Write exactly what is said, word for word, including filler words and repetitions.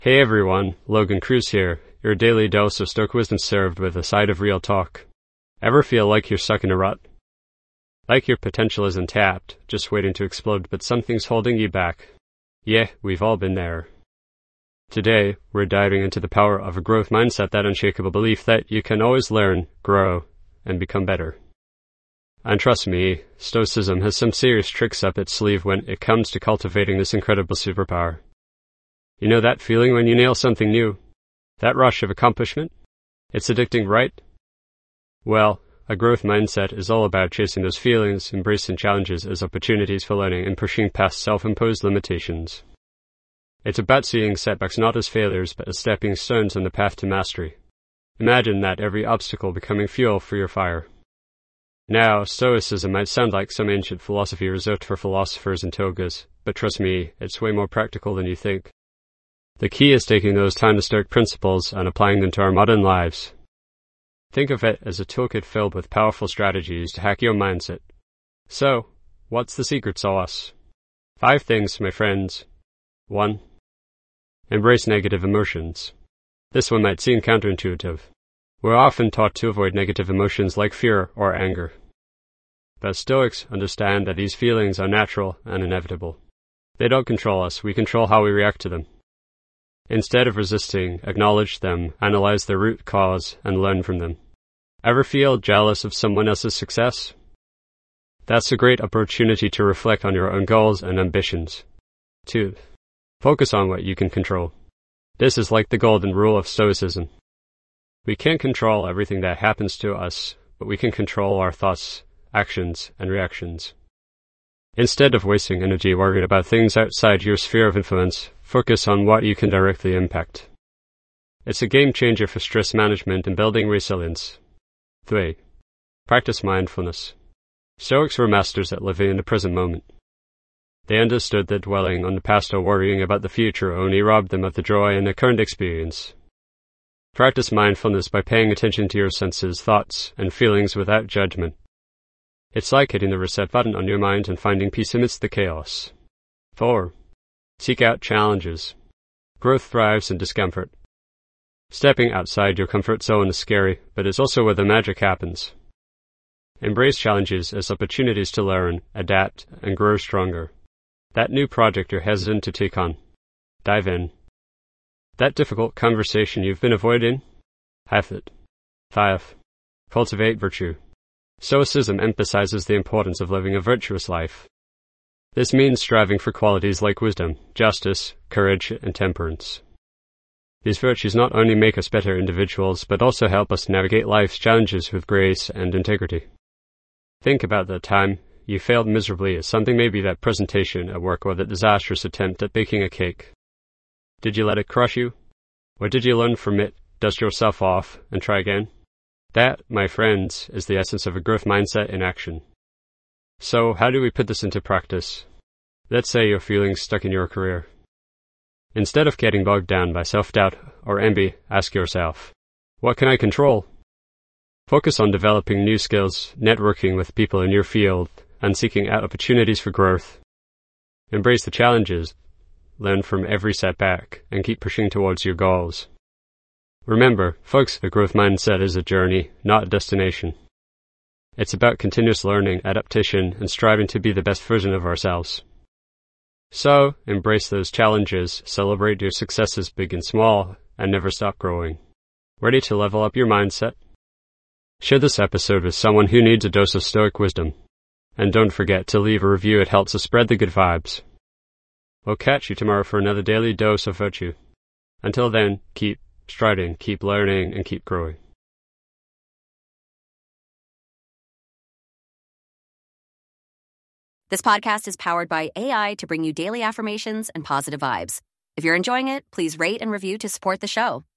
Hey everyone, Logan Cruz here, your daily dose of Stoic wisdom served with a side of real talk. Ever feel like you're stuck in a rut? Like your potential is untapped, just waiting to explode, but something's holding you back? Yeah, we've all been there. Today, we're diving into the power of a growth mindset, that unshakable belief that you can always learn, grow, and become better. And trust me, Stoicism has some serious tricks up its sleeve when it comes to cultivating this incredible superpower. You know that feeling when you nail something new? That rush of accomplishment? It's addicting, right? Well, a growth mindset is all about chasing those feelings, embracing challenges as opportunities for learning, and pushing past self-imposed limitations. It's about seeing setbacks not as failures, but as stepping stones on the path to mastery. Imagine that every obstacle becoming fuel for your fire. Now, Stoicism might sound like some ancient philosophy reserved for philosophers in togas, but trust me, it's way more practical than you think. The key is taking those timeless Stoic principles and applying them to our modern lives. Think of it as a toolkit filled with powerful strategies to hack your mindset. So, what's the secret sauce? Five things, my friends. One. Embrace negative emotions. This one might seem counterintuitive. We're often taught to avoid negative emotions like fear or anger. But Stoics understand that these feelings are natural and inevitable. They don't control us, we control how we react to them. Instead of resisting, acknowledge them, analyze their root cause, and learn from them. Ever feel jealous of someone else's success? That's a great opportunity to reflect on your own goals and ambitions. Two. Focus on what you can control. This is like the golden rule of Stoicism. We can't control everything that happens to us, but we can control our thoughts, actions, and reactions. Instead of wasting energy worried about things outside your sphere of influence, focus on what you can directly impact. It's a game changer for stress management and building resilience. Three. Practice mindfulness. Stoics were masters at living in the present moment. They understood that dwelling on the past or worrying about the future only robbed them of the joy in the current experience. Practice mindfulness by paying attention to your senses, thoughts, and feelings without judgment. It's like hitting the reset button on your mind and finding peace amidst the chaos. Four. Seek out challenges. Growth thrives in discomfort. Stepping outside your comfort zone is scary, but it's also where the magic happens. Embrace challenges as opportunities to learn, adapt, and grow stronger. That new project you're hesitant to take on. Dive in. That difficult conversation you've been avoiding? Have it. Five. Cultivate virtue. Stoicism emphasizes the importance of living a virtuous life. This means striving for qualities like wisdom, justice, courage, and temperance. These virtues not only make us better individuals, but also help us navigate life's challenges with grace and integrity. Think about the time you failed miserably at something, maybe that presentation at work or that disastrous attempt at baking a cake. Did you let it crush you? Or did you learn from it, dust yourself off, and try again? That, my friends, is the essence of a growth mindset in action. So, how do we put this into practice? Let's say you're feeling stuck in your career. Instead of getting bogged down by self-doubt or envy, ask yourself, what can I control? Focus on developing new skills, networking with people in your field, and seeking out opportunities for growth. Embrace the challenges, learn from every setback, and keep pushing towards your goals. Remember, folks, a growth mindset is a journey, not a destination. It's about continuous learning, adaptation, and striving to be the best version of ourselves. So, embrace those challenges, celebrate your successes big and small, and never stop growing. Ready to level up your mindset? Share this episode with someone who needs a dose of Stoic wisdom. And don't forget to leave a review, it helps us spread the good vibes. We'll catch you tomorrow for another daily dose of virtue. Until then, keep striding, keep learning, and keep growing. This podcast is powered by A I to bring you daily affirmations and positive vibes. If you're enjoying it, please rate and review to support the show.